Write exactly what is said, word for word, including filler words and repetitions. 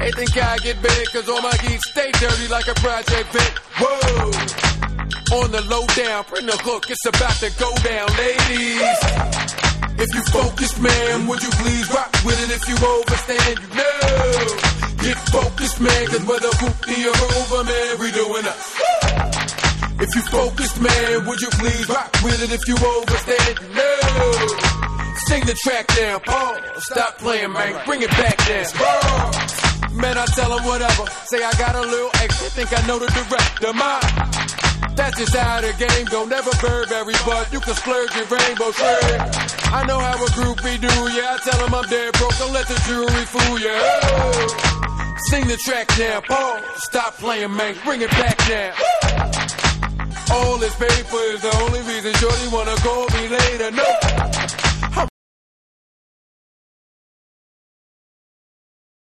They think I get big cause all my geeks stay dirty like a project Vic. Whoa! On the low down, bring the hook, it's about to go down, ladies. If you focused, man, would you please rock with it? If you overstand, you know. Get focused, man, cause whether hoopty or over, man, we doing us. If you focused, man, would you please rock with it? If you overstand, you know. Sing the track down, pause, stop playing, man, bring it back down. Pause. Man, I tell them whatever, say I got a little extra, think I know the director, mine. That's just how the game go. Never Burberry, but you can splurge your rainbow shirt. I know how a groupie do, yeah. I tell them I'm dead broke. Don't let the jewelry fool you. Oh. Sing the track now, pause. Stop playing, man. Bring it back now. All this paper is the only reason shorty wanna call me later. No.